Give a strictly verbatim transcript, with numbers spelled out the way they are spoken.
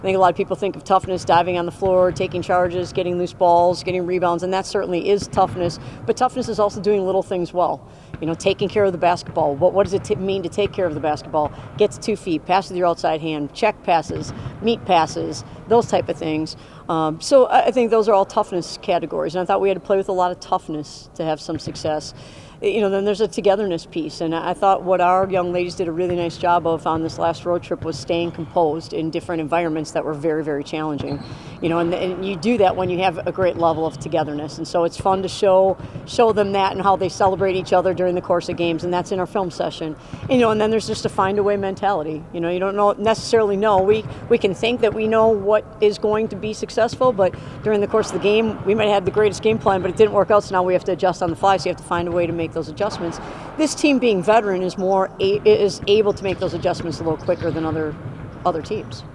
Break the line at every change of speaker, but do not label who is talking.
I think a lot of people think of toughness, diving on the floor, taking charges, getting loose balls, getting rebounds, and that certainly is toughness. But toughness is also doing little things well. You know, taking care of the basketball. What, what does it t- mean to take care of the basketball? Get to two feet, pass with your outside hand, check passes, meet passes, those type of things. Um, so I, I think those are all toughness categories, and I thought we had to play with a lot of toughness to have some success. You know, then there's a togetherness piece, and I thought what our young ladies did a really nice job of on this last road trip was staying composed in different environments that were very, very challenging. You know, and, and you do that when you have a great level of togetherness, and so it's fun to show show them that and how they celebrate each other during the course of games, and that's in our film session. You know, and then there's just a find a way mentality. You know, you don't know necessarily know. We we can think that we know what is going to be successful, but during the course of the game, we might have the greatest game plan, but it didn't work out, so now we have to adjust on the fly. So you have to find a way to make those adjustments. This team, being veteran, is more a, is able to make those adjustments a little quicker than other other teams.